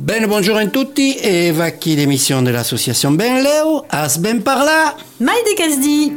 Bene, buongiorno a tutti e va qui l'émission de l'association Ben Leo, as ben parla. Maïde Casdi.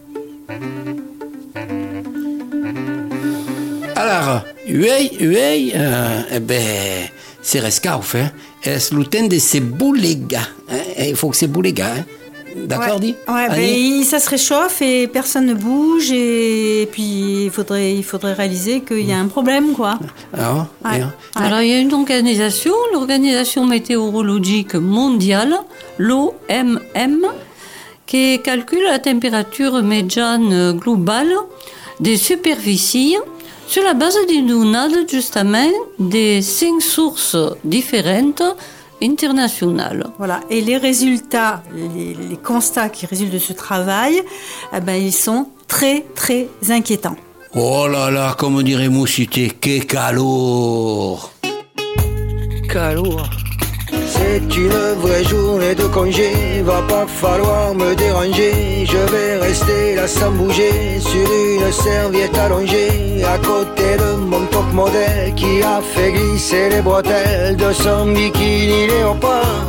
Alors, uei, c'est rescauf, hein. Es l'outin de ces bouléga. Il faut que c'est bouléga, hein. D'accord, dit? Ouais, ça se réchauffe et personne ne bouge et puis il faudrait réaliser qu'il y a un problème, quoi. Alors, Alors, il y a une organisation, l'Organisation météorologique mondiale, l'OMM, qui calcule la température médiane globale des superficies sur la base d'une données justement des 5 sources différentes internationales. Voilà. Et les résultats, les constats qui résultent de ce travail, ils sont très, très inquiétants. Oh là là, comme dirait Moussité, que calor! Calor. C'est une vraie journée de congé, va pas falloir me déranger. Je vais rester là sans bouger, sur une serviette allongée, à côté de mon top modèle qui a fait glisser les bretelles de son bikini léopard.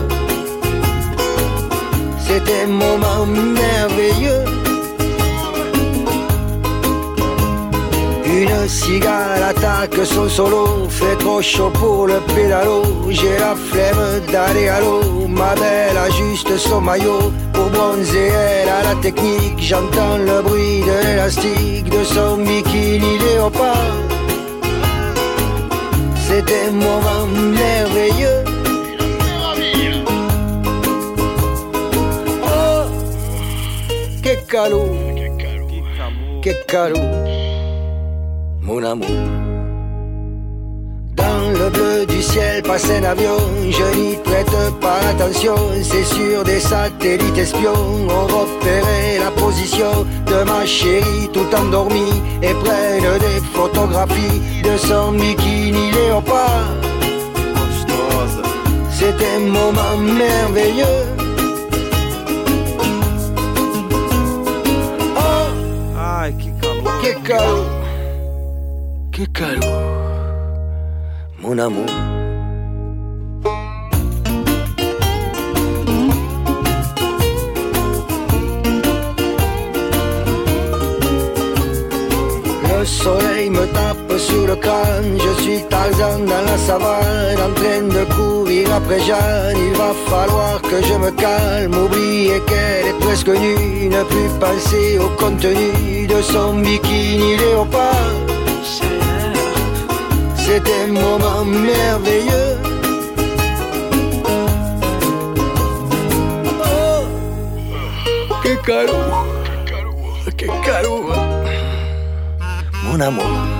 C'était un moment merveilleux. Une cigale attaque son solo, fait trop chaud pour le pédalo. J'ai la flemme d'aller à l'eau, ma belle ajuste son maillot. Pour bronzer, elle a la technique, j'entends le bruit de l'élastique de son bikini léopard. C'était un moment merveilleux. Oh, que calou, que calou. Mon amour. Dans le bleu du ciel passe un avion, je n'y prête pas attention. C'est sur des satellites espions, on repérait la position de ma chérie tout endormie et prennent des photographies de son bikini léopard. C'était un moment merveilleux. Oh, que calou. Que calou, mon amour. Le soleil me tape sur le crâne, je suis Tarzan dans la savane, en train de courir après Jeanne. Il va falloir que je me calme, oublier qu'elle est presque nue, ne plus penser au contenu de son bikini léopard. C'était un moment merveilleux. Oh, que calou, que calou, mon amour.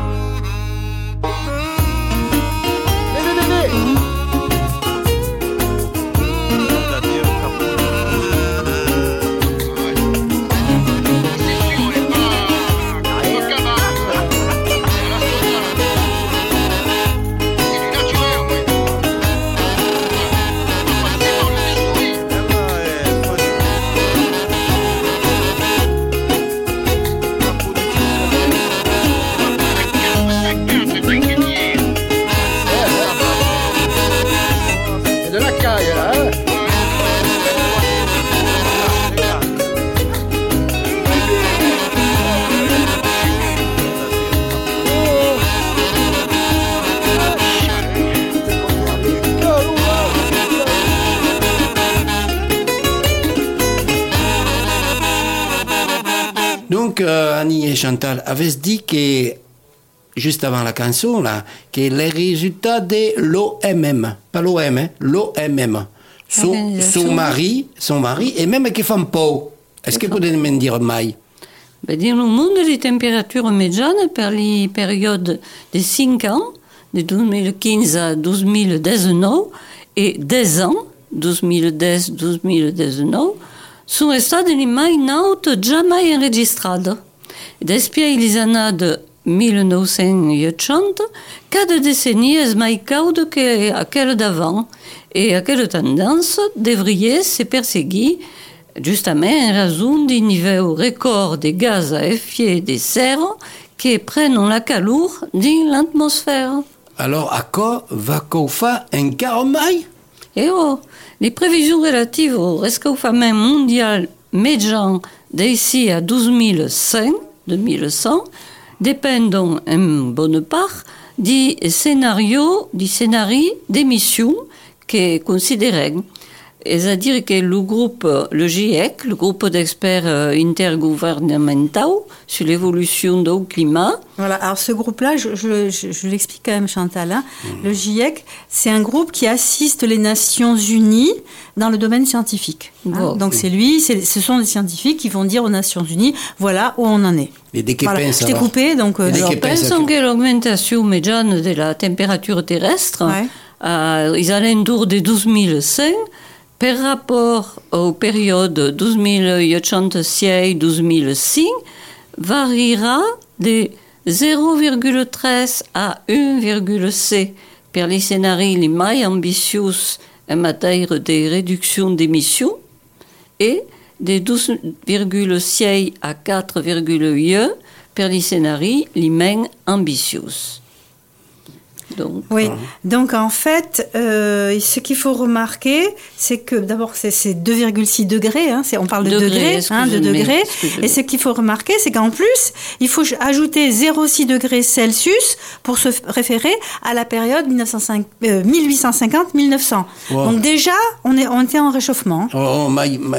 Donc, Annie et Chantal avaient dit que, juste avant la chanson, là, que les résultats de l'OMM, pas l'OM, hein, l'OMM, son mari, et même qui font peau. Est-ce que vous pouvez me dire, Maï? Dans le monde, les températures médianes per les périodes de 5 ans, de 2015 à 2019, et 10 ans, 2010-2019, sont stati les mai naut jamais enregistrades. Depuis les années de 1980, cada décennie est mai caude que aquelle d'avant, et aquelle tendance devrait se perséguir justement en raison du niveau record de gaz à effet de serre qui prennent la chaleur de l'atmosphère. Alors, à quoi va qu'on faire encore mai? Et les prévisions relatives au rescauffement mondial médian d'ici à 2100 dépendent en bonne part du scénario d'émission qui est considéré. C'est-à-dire que le GIEC, le groupe d'experts intergouvernementaux sur l'évolution du climat. Voilà, alors ce groupe-là, je l'explique quand même, Chantal. Hein. Le GIEC, c'est un groupe qui assiste les Nations Unies dans le domaine scientifique. Hein. Donc ce sont des scientifiques qui vont dire aux Nations Unies, voilà où on en est. Et dès qu'ils voilà. pensent, je t'ai coupé, donc... pensons que l'augmentation médiane de la température terrestre, ils alentours de 2100, par rapport aux périodes 2806-2005, variera de 0,3 à 1,6 per les scénarios les plus ambitieux en matière de réduction d'émissions et de 12,6 à 4,1 per les scénarios les moins ambitieux. Donc en fait, ce qu'il faut remarquer, c'est que d'abord c'est 2,6 degrés, hein, on parle de degrés, de degrés, et ce qu'il faut remarquer, c'est qu'en plus, il faut ajouter 0,6 degrés Celsius pour se référer à la période 1850-1900. Wow. Donc déjà, on était en réchauffement. Vous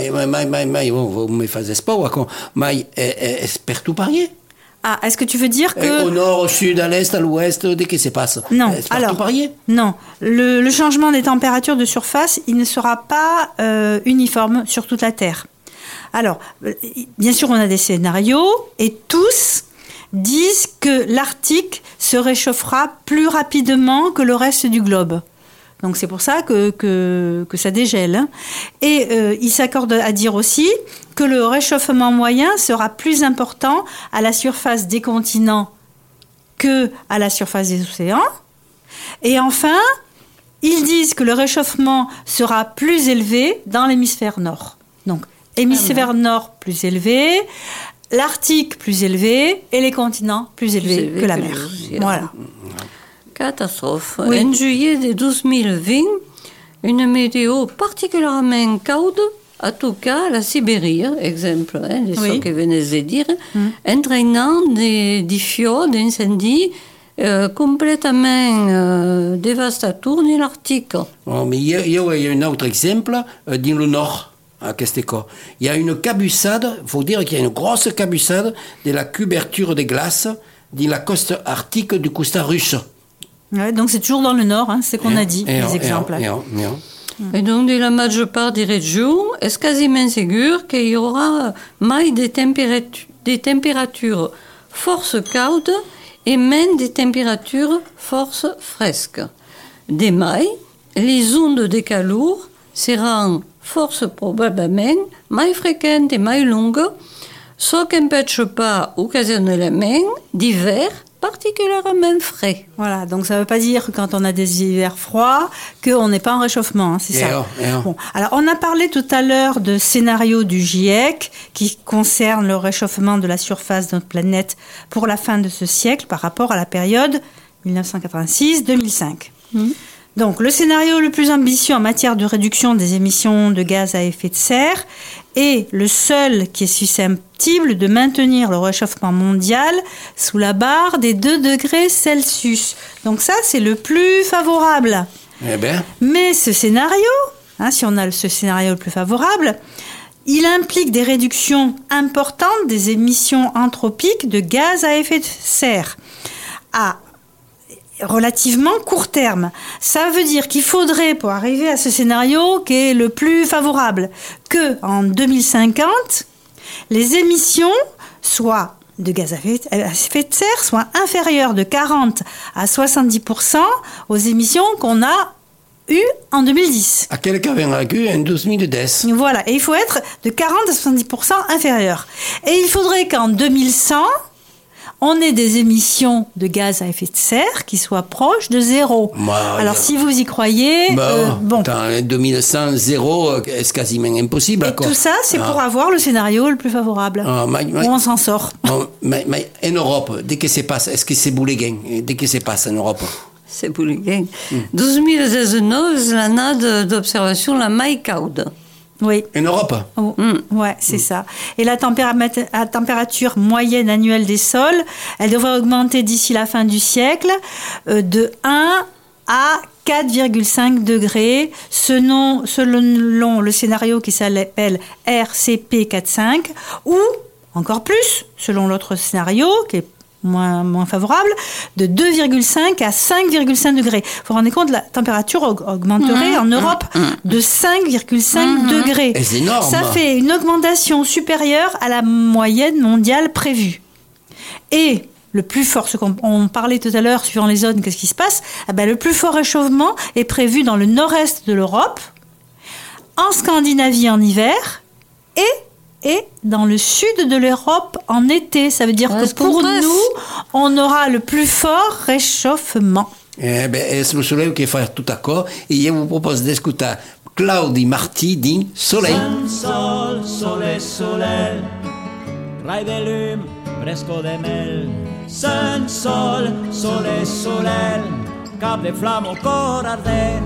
me faites espoir, mais c'est partout pareil. Ah, est-ce que tu veux dire que... Au nord, au sud, à l'est, à l'ouest, dès que ça passe. Non, alors, non. Le changement des températures de surface, il ne sera pas uniforme sur toute la Terre. Alors, bien sûr, on a des scénarios, et tous disent que l'Arctique se réchauffera plus rapidement que le reste du globe. Donc c'est pour ça que ça dégèle. Hein. Et ils s'accordent à dire aussi que le réchauffement moyen sera plus important à la surface des continents que à la surface des océans. Et enfin, ils disent que le réchauffement sera plus élevé dans l'hémisphère nord. Donc hémisphère nord plus élevé, l'Arctique plus élevé et les continents plus élevés que la mer. Voilà. Catastrophe. Oui. En juillet de 2020, une météo particulièrement chaude a touché la Sibérie, exemple de ce que venez de dire, entraînant des feux d'incendies complètement dévastateurs dans l'Arctique. Oh, mais il y a un autre exemple dans le nord. À Kesteko. Il y a une cabussade, il faut dire qu'il y a une grosse cabussade de la couverture des glaces dans la côte arctique du Costa russe. Ouais, donc c'est toujours dans le nord, hein, c'est ce qu'on a dit, les exemples. Et donc, dans la majeure part des régions, est-ce quasiment sûr qu'il y aura des températures force chaudes et même des températures force fresques. Des mailles, les ondes de chaleur seront force probablement plus fréquentes et plus longues, ce qui n'empêche pas occasionnellement d'hiver particulièrement frais. Voilà, donc ça ne veut pas dire que quand on a des hivers froids, qu'on n'est pas en réchauffement, hein, c'est ça. Bon, alors, on a parlé tout à l'heure de scénario du GIEC qui concerne le réchauffement de la surface de notre planète pour la fin de ce siècle par rapport à la période 1986-2005. Donc, le scénario le plus ambitieux en matière de réduction des émissions de gaz à effet de serre est le seul qui est susceptible de maintenir le réchauffement mondial sous la barre des 2 degrés Celsius. Donc ça, c'est le plus favorable. Eh bien. Mais ce scénario, si on a ce scénario le plus favorable, il implique des réductions importantes des émissions anthropiques de gaz à effet de serre à relativement court terme. Ça veut dire qu'il faudrait, pour arriver à ce scénario qui est le plus favorable, que en 2050, les émissions soient de gaz à effet de serre soient inférieures de 40 à 70% aux émissions qu'on a eues en 2010. À quel cas viendra en 2010. Voilà, et il faut être de 40 à 70% inférieur. Et il faudrait qu'en 2100, on ait des émissions de gaz à effet de serre qui soient proches de zéro. Alors, si vous y croyez, bon. En 2100, zéro, c'est quasiment impossible. Et tout ça, c'est pour avoir le scénario le plus favorable. Où on s'en sort. Mais en Europe, dès que ça passe, est-ce que c'est bouléguin? Dès que ça passe en Europe, c'est pour les gains. 2019, c'est l'année d'observation la mai caude. Oui. En Europe. Oh, ouais, c'est ça. Et la température moyenne annuelle des sols, elle devrait augmenter d'ici la fin du siècle de 1 à 4,5 degrés selon le scénario qui s'appelle RCP45 ou encore plus selon l'autre scénario qui est moins favorable, de 2,5 à 5,5 degrés. Vous vous rendez compte, la température augmenterait en Europe de 5,5 degrés. Et c'est énorme. Ça fait une augmentation supérieure à la moyenne mondiale prévue. Et le plus fort, ce qu'on parlait tout à l'heure, suivant les zones, qu'est-ce qui se passe ? Le plus fort réchauffement est prévu dans le nord-est de l'Europe, en Scandinavie en hiver et dans le sud de l'Europe en été. Ça veut dire que pour nous, on aura le plus fort réchauffement. C'est le soleil qui fait tout d'accord. Et je vous propose d'écouter Claudi Marti din Soleil. Sol, sole, soleil, rai de lum, fresco de mel. Sun, sol, sole, soleil, cap de flamme au cor ardent.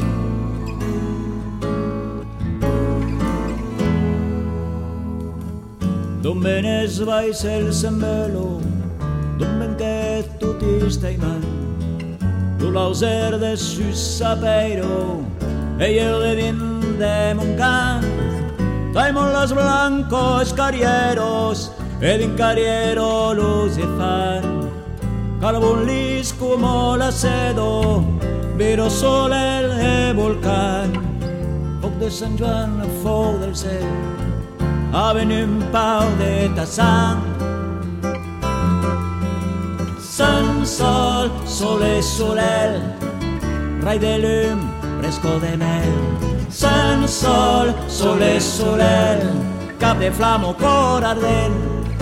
Dommen es vai el sembelo, dommen che tutti stai man. Tu l'auser de sus sapeiro, e el de din de mon can. Daimon los blancos carrieros, ed in carriero los e fan. Calvon lis como la sedo, vero sole e volcan. Foc de San Juan, foc del cel, avec un pau de ta sang. Sun, sol, sole, soleil, rai de lum, fresco de mel. Sun, sol, sole, soleil, cap de flamme au cor ardent.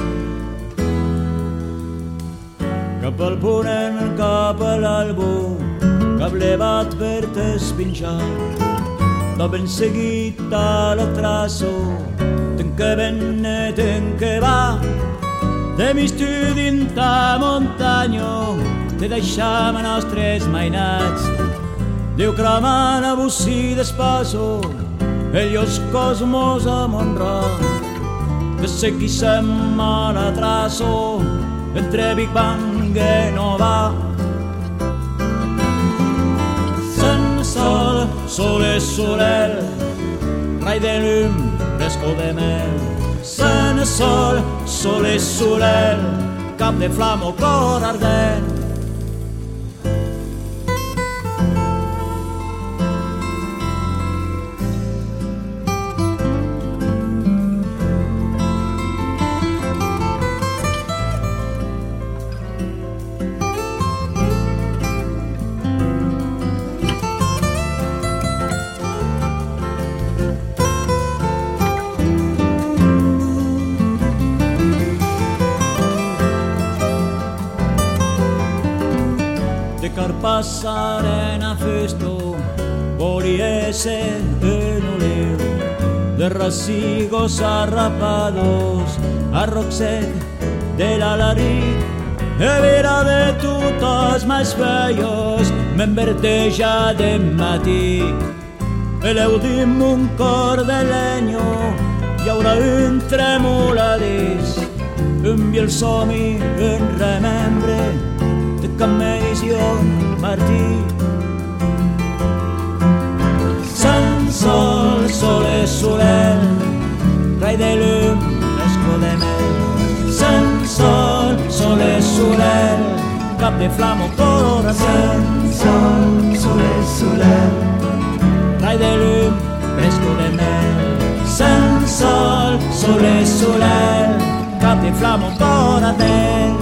Cap al ponent, cap a l'albo, cap levat per t'espinxar. Da ben seguit a la traço, que venne, ten que va, de mistu dinta montagno, te deixam a nostres mainats. Déu cramant a bussi d'espaso, ellos cosmos a Montrà, de seguissem a la traço, entre Big Bang e Nova. Sun, sol, sole, soleil, rai de lum, fresco de mel. Sun, sol, sole, soleil, cap de flamme au cor ardent. Passaren a festo, voliese en oleu, de racigos arrapados, a roxet de l'Alaric, e vera de totes més veies, m'enverteja de matí. Eleu dim un cor de leño, hi haurà un tremoladís, un biel somi, un remembre, de Camedición Martí. Sun, sol, sole, soleil, rai de lum, fresco de mel. Sun, sol, sole, soleil, cap de flamme au cor ardent. Sun, sol, sole, soleil, rai de lum, fresco de mel. Sun, sol, sole, soleil, cap de flamme au cor ardent.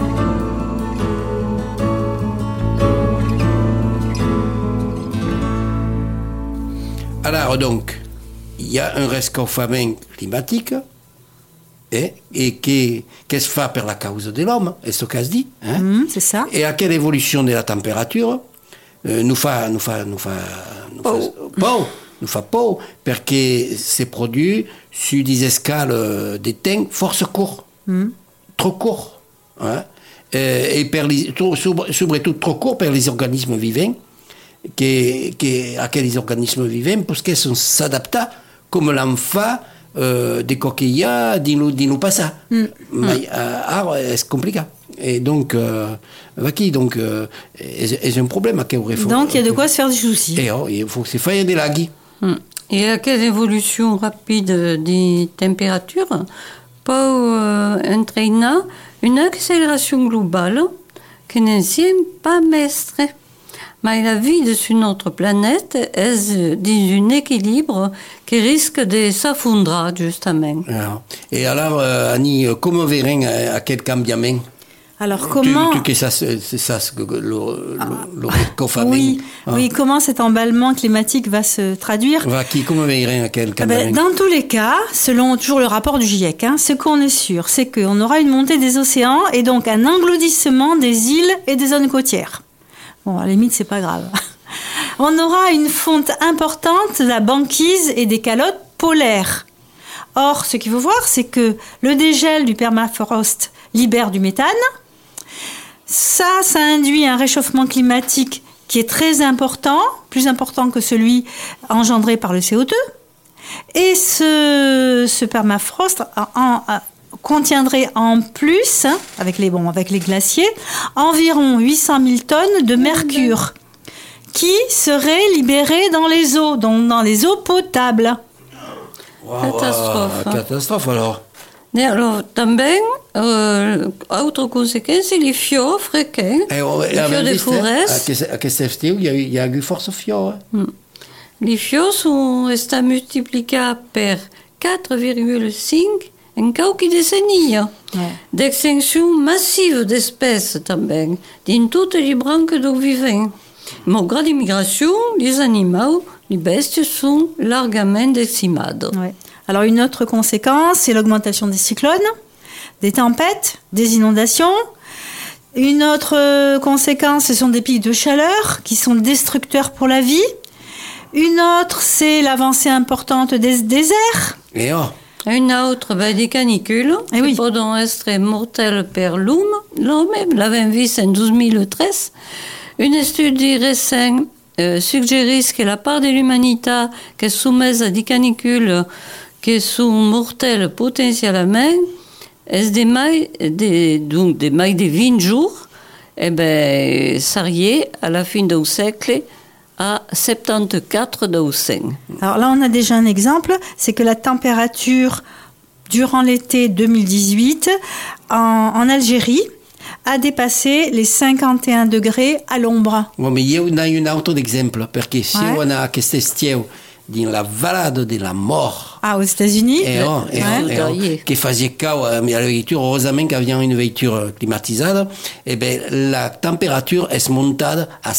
Alors donc, il y a un réchauffement climatique et qu'est-ce que fait par la cause de l'homme, c'est ce qu'on se dit. Hein? C'est ça. Et à quelle évolution de la température nous fait pau, parce que c'est produit sur des escales de temps force court, trop court. Hein? et surtout trop court pour les organismes vivants, aquells organismes vivants, parce qu'ils s'adaptent comme l'enfant des coquillas dino passa. Mais c'est compliqué. Et donc, donc c'est un problème à quel réforme. Donc, il y a de quoi se faire des soucis. Et il faut que se fasse des laghi. Et à quelle évolution rapide des températures peut entraîner une accélération globale qui n'est pas mestre. Mais la vie sur notre planète est dans un équilibre qui risque de s'effondrer, justement. Et alors, Annie, comment verrez à quel changement? Alors comment c'est ça le réchauffement. Oui, comment cet emballement climatique va se traduire? Comment verrez à quel changement? Dans tous les cas, selon toujours le rapport du GIEC, ce qu'on est sûr, c'est qu'on aura une montée des océans et donc un engloutissement des îles et des zones côtières. Bon, à la limite, c'est pas grave. On aura une fonte importante de la banquise et des calottes polaires. Or, ce qu'il faut voir, c'est que le dégel du permafrost libère du méthane. Ça induit un réchauffement climatique qui est très important, plus important que celui engendré par le CO2. Et ce permafrost contiendrait en plus, avec les glaciers, environ 800 000 tonnes de mercure qui seraient libérées dans les eaux, donc dans les eaux potables. Catastrophe alors. Et alors, também, autre conséquence, c'est les fjords fréquents, les fjords des forêts. Aquest estiu il y a eu força fjords. Les fjords sont restés multipliés par 4,5 en quelques décennies. D'extinction massive d'espèces, também, dans toutes les branches d'eau vivants. Malgré l'immigration, les animaux, les bestes sont largement décimés. Ouais. Alors une autre conséquence, c'est l'augmentation des cyclones, des tempêtes, des inondations. Une autre conséquence, ce sont des pics de chaleur qui sont destructeurs pour la vie. Une autre, c'est l'avancée importante des déserts. Et une autre, des canicules, qui peuvent être mortelles pour l'homme. L'avons vu en 2013. Une étude récente suggère que la part de l'humanité qui est soumise à des canicules qui sont mortelles potentiellement est des mailles de 20 jours, s'arrière à la fin du siècle à 74%. Alors là, on a déjà un exemple, c'est que la température durant l'été 2018 en Algérie a dépassé les 51 degrés à l'ombre. Bon, mais il y a un autre exemple, parce que si on a cet estiu dans la vallée de la mort. Aux États-Unis. Qui faisait chaos, mais la voiture, heureusement qu'il y avait une voiture climatisée, la température est montée à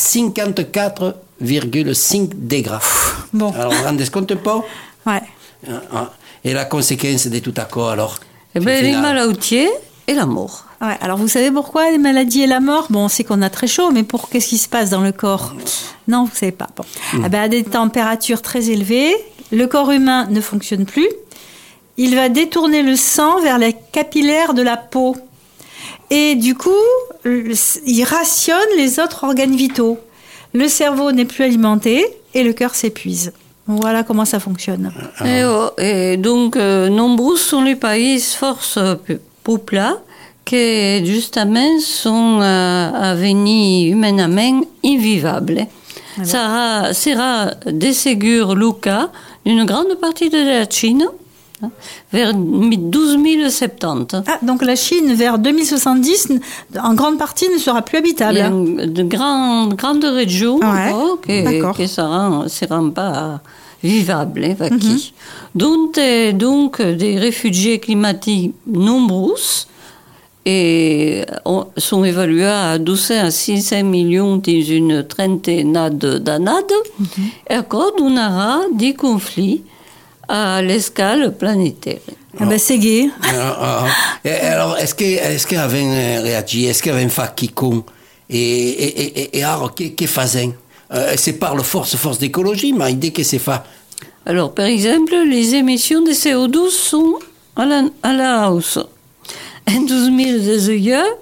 54,5 degrés. Bon. Alors, on ne compte pas. Ouais. Et la conséquence de tout accord, alors? Les maladies et la mort. Ouais, alors vous savez pourquoi les maladies et la mort? Bon, on sait qu'on a très chaud, mais qu'est-ce qui se passe dans le corps? Non, vous ne savez pas. Bon. À des températures très élevées, le corps humain ne fonctionne plus. Il va détourner le sang vers les capillaires de la peau. Et du coup, il rationne les autres organes vitaux. Le cerveau n'est plus alimenté et le cœur s'épuise. Voilà comment ça fonctionne. Et donc, nombreux sont les pays forces peuplés qui, justement, sont à venir humainement invivables. Ça sera déségur le cas d'une grande partie de la Chine, vers 2070. Donc la Chine, vers 2070, en grande partie, ne sera plus habitable. Il y a de grandes régions qui ne seront pas vivables. Donc, des réfugiés climatiques nombreux et sont évalués à 200 à 600 millions dans une trentaine d'années. Et encore, on aura des conflits à l'escale planétaire. C'est gai. Alors, est-ce qu'il avait réagi? Est-ce qu'il avait fait quiconque? Et alors, qu'est-ce faisait? C'est par la force d'écologie, mais dès que c'est fait. Alors, par exemple, les émissions de CO2 sont à la hausse. En 2018,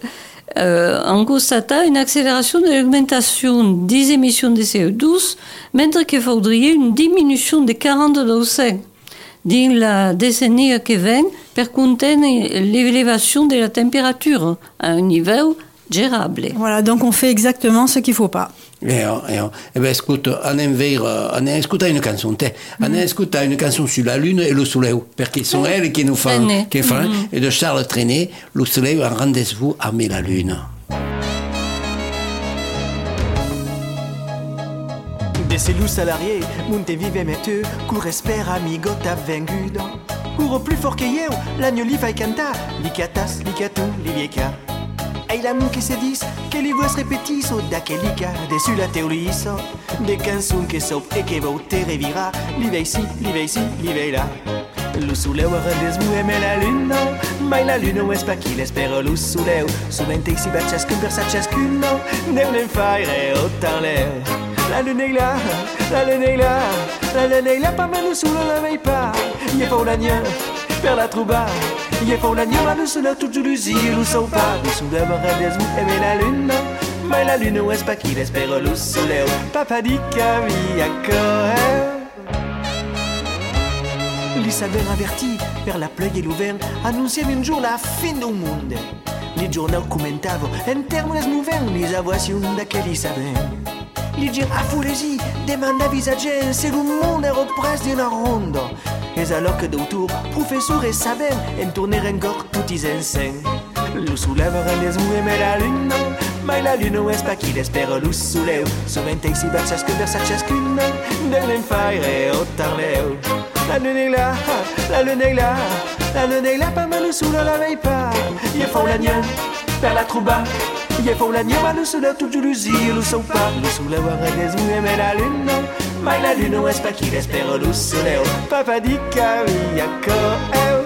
on constate une accélération de l'augmentation des émissions de CO2, mentre qu'il faudrait une diminution de 42% dans la décennie qui vient pour contenir l'élévation de la température à un niveau gérable. Voilà, donc on fait exactement ce qu'il ne faut pas. Eh ben, écoute, on a écouté une chanson, on a écouté une chanson sur la lune et le soleil, parce que sont elles qui nous font, et de Charles Trenet, le soleil en rendez-vous avec la lune. Des cellules salariés, monte vive metteux, cour espère amigo t'as vengudo. Cours plus fort que yo, l'agneau li fai canta, li catas, li catu, li vieca. E la che si dis, che li vuoi repetiso, da che li ca, dessus la teoriso. Des canzoni che so e che vau te revira, li vei si, li vei si, li vei là. Lo soleil a rendez-vous aime la lune, mai la lune non è pas chi l'espero lo soleil. Sovente si bat ciascun per sa ciascuno, devono fare ottanleo. La lune est là, la lune est là, la lune est là, pas mal sous le réveil pas. Il est pour l'agneau, vers la trouba. Il est pour l'agneau, mal sous le tout l'usine, nous sommes pas. Nous sous le rendez-vous aime la lune, mais la lune non est pas qui l'espero lo soleil. Papa dit qu'à vie à corps. Li savent averti per la plague e l'uvern annunciava un giorno la fin del mondo. Li giornali commentavo in termini moventi l'isavazione da che li savevano. Li gir a fulesi demandavi a gente se il mondo era preso in una ronda. E alors que d'autour professori savevano in tornare ancora tutti insieme. Lo souleva rendez-vous e la lune, ma la lune non è pas chi l'espera lo soleil. Sovente si bat ciascun verso ciascuno, devono fare ottanleo. La lune est là, la lune est là, la lune est là, pas mal sous la veille pas. Il faut l'agneau, vers la trouba. Il faut l'agneau, mal sous la toute l'usine, le sont pas. Le soleil a rendez-vous et la lune, mais la lune n'est pas qui l'espère le soleil. Papa dit qu'à vie à corps.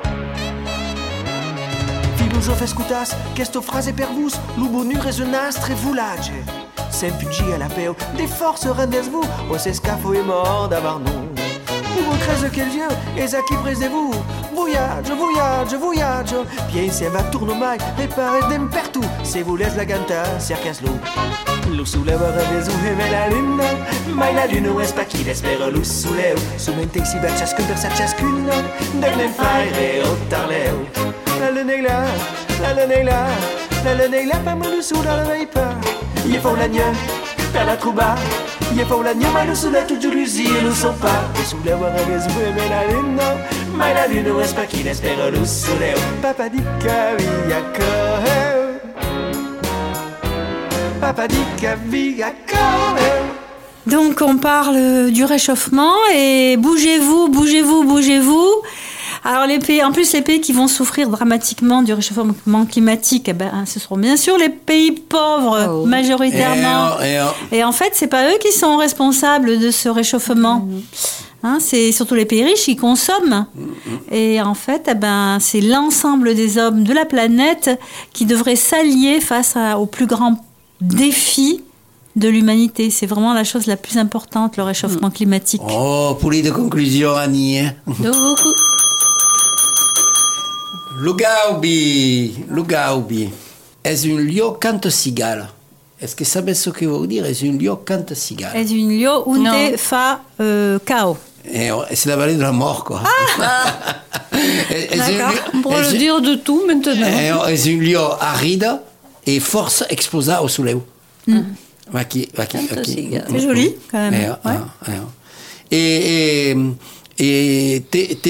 Filosofes escutas, questo frase per vos, l'ubonu resonastre vulage. S'impugi à la paix, des forces rendez-vous, o se scafo est mort d'avoir nous. Vous crèze quel Dieu, et ça qui présez-vous. Voyage, voyage, voyage. Bien insieme va tourner mai, réparer d'impertu. Se vous laisse la ganta, cercas-lo. Lo souleva rendez-vous et la lune. Mais la lune n'est pas qui l'espère lo soleil. Sovente si bat ciascun per sa ciascune. Devono fare ottanleo. La lune est là, la lune est là, la lune est là, pas mal sous la veille pas. Il faut l'agneau, per la trouba. Il faut l'agneau, mais sous la toute l'usine, nous sommes pas. Et sous la voie rendez-vous et la lune, mais la lune n'est pas qui l'espère le soleil. Papa dit qu'à vie à corps. Papa dit qu'à vie à corps. Donc on parle du réchauffement et bougez-vous, bougez-vous, bougez-vous. Alors les pays, en plus les pays qui vont souffrir dramatiquement du réchauffement climatique, eh ben, ce seront bien sûr les pays pauvres majoritairement. Et en fait, c'est pas eux qui sont responsables de ce réchauffement. Hein, c'est surtout les pays riches qui consomment. Et en fait, eh ben, c'est l'ensemble des hommes de la planète qui devraient s'allier face aux plus grands défis de l'humanité. C'est vraiment la chose la plus importante, le réchauffement climatique. Oh, pour les de conclusion, Annie. Hein? Lugaubi è un lieu canta cigale. Est-ce que savez ce que veut dire? È un lieu canta cigale. È un lieu onde fa cao. C'est la vallée de la mort, quoi. On pourrait le dire de tout maintenant. È un lieu aride et force exposée au soleil. C'est joli, quand même. Et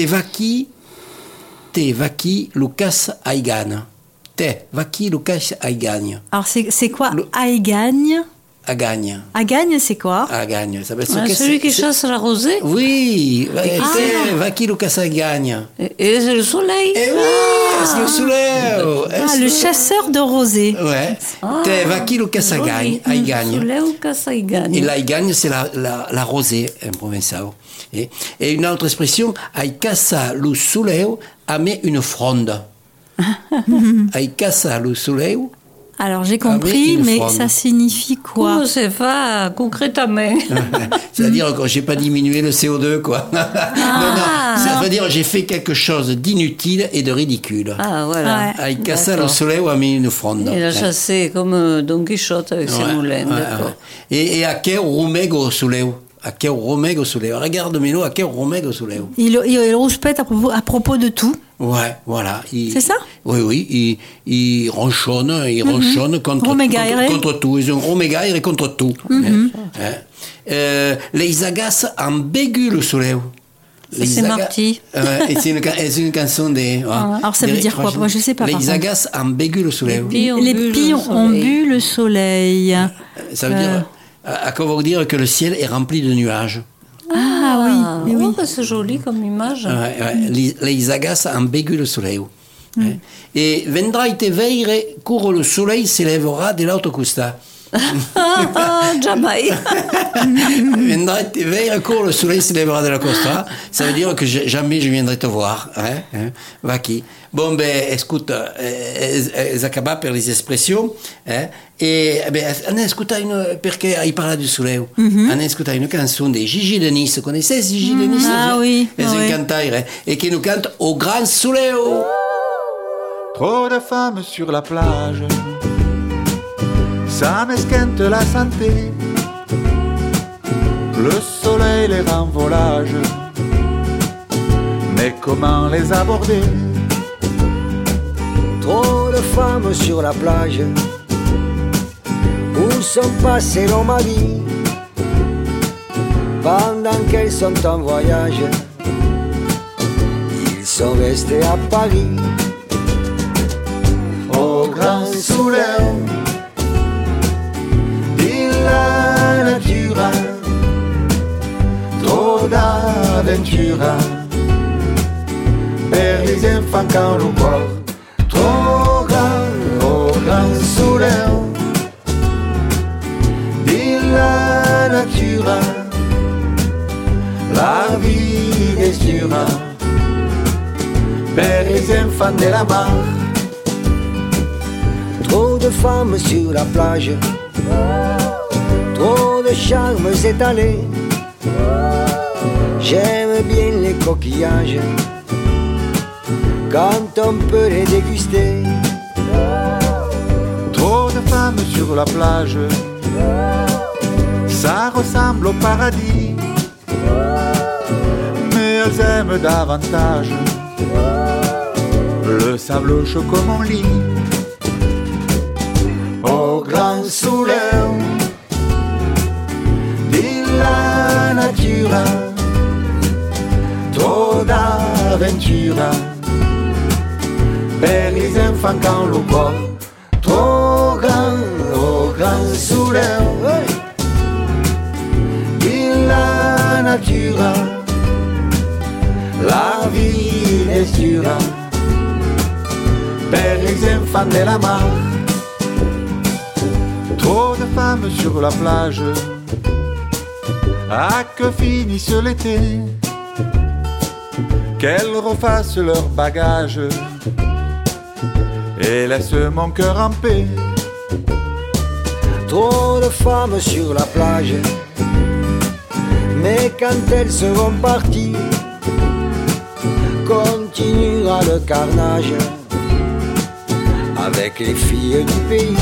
te vaki Lucas Aigan. Te vaki Lucas Aigan. Alors c'est quoi Aigagne? Agagne. Agagne, c'est quoi? Agagne, ça veut dire celui qui chasse la rosée. Oui, te vaki Lucas Aigagne. Et c'est le soleil. Eh oui, c'est le soleil. Le chasseur de rosée. Ouais. Te vaki Lucas Aigagne. Et l'Aigagne, c'est la rosée en provençal. Et une autre expression, ai casa lo soleil, ame une fronde. Ai casa lo soleil, Alors j'ai Ah oui, compris, une mais fronde. ça signifie quoi? Comment c'est fait concrètement? C'est-à-dire que j'ai pas diminué le CO2, quoi. non, ça veut dire que j'ai fait quelque chose d'inutile et de ridicule. Ah, voilà. Ouais. Avec Cassa, le D'accord. soleil a mis une fronde. Il a chassé comme Don Quichotte avec ses moulins, d'accord. Et a che rumego soleil. A che rumego soleil. Regarde-moi, a che rumego soleil. Il rouspète à propos de tout. Ouais, voilà. C'est ça? Oui, il ronchonne contre tout. Ils ont romegaire contre tout. Les agaces en bégu le soleil. C'est Marty. Et c'est une chanson des... Alors ça veut dire quoi? Moi je sais pas. Les agaces en bégu le soleil. Les pies ont bu le soleil. Ça veut dire... À quoi vous dire que le ciel est rempli de nuages. Ah oui. Oh, c'est joli comme image. Les agaces en bégu le soleil. Et vendra te veire court le soleil s'élèvera de l'autre costa. Jamais. Vendra te veire court le soleil s'élèvera de la costa. Ça veut dire que jamais je viendrai te voir. Va qui. Bon, écoute, acaba per les expressions. Et on écoute perché il parla du soleil. On écoute une chanson de Gigi Denis. Vous connaissez Gigi Denis? Ah oui. C'est un cantaire et qui nous cante Au grand soleil. Trop de femmes sur la plage, ça m'esquinte la santé. Le soleil les rend volages, mais comment les aborder? Trop de femmes sur la plage, où sont passées longs ma vie, pendant qu'elles sont en voyage, ils sont restés à Paris. Au grand soleil de la nature, trop d'avventure, per les enfants quand l'on voit. Trop grand, au grand soleil de la nature, la vie est sûre, per les enfants de la mar. Trop de femmes sur la plage, trop de charmes étalés. J'aime bien les coquillages, quand on peut les déguster. Trop de femmes sur la plage, ça ressemble au paradis, mais elles aiment davantage le sable chaud comme on lit. Au grand soleil de la nature, trop d'avventure, per les enfants quand l'on voit. Trop grand, au grand soleil de la nature, la vie est sûre, per les enfants de la mar. Trop de femmes sur la plage, à que finisse l'été, qu'elles refassent leur bagage et laissent mon cœur en paix. Trop de femmes sur la plage, mais quand elles seront parties, continuera le carnage avec les filles du pays.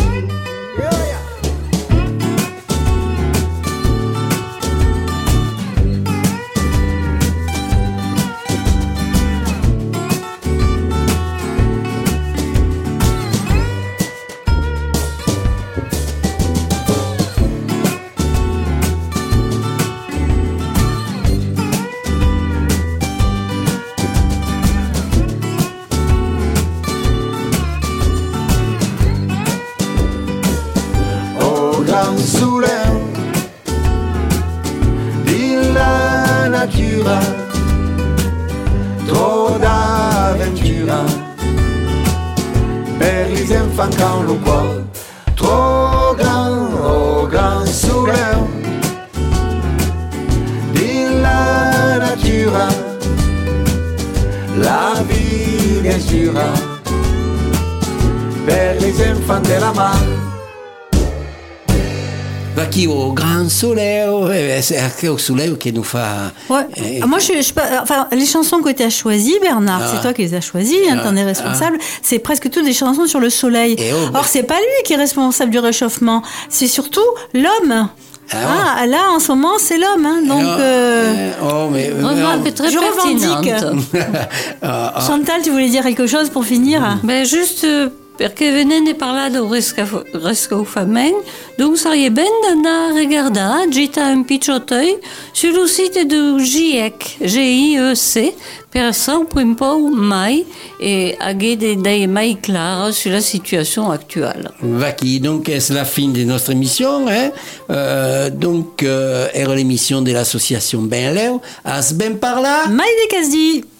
Soleil de la nature, trop d'avventure, per les enfants quand l'on voit. Trop grand, au grand soleil de la nature, la vie bien sûre, per les enfants de la main. Va qui au grand soleil, c'est au soleil qui nous fait. Ouais. Moi, enfin, les chansons que tu as choisies, Bernard, c'est toi qui les as choisies, t'en es responsable. C'est presque toutes des chansons sur le soleil. Or, c'est pas lui qui est responsable du réchauffement, c'est surtout l'homme. Là, en ce moment, c'est l'homme. Donc, très je revendique. Chantal, tu voulais dire quelque chose pour finir? Juste perché venendo parlato rescaufament, donc sarebbe ben d'anar regarda, gita un picciotteuil sur le site du GIEC, GIEC, per sempre un po' mai et agire dei mai clars sur la situation actuelle. Vaki, donc c'est la fin de notre émission. Donc, era l'émission de l'association Ben Leo. As ben parla. Mai de Casdi.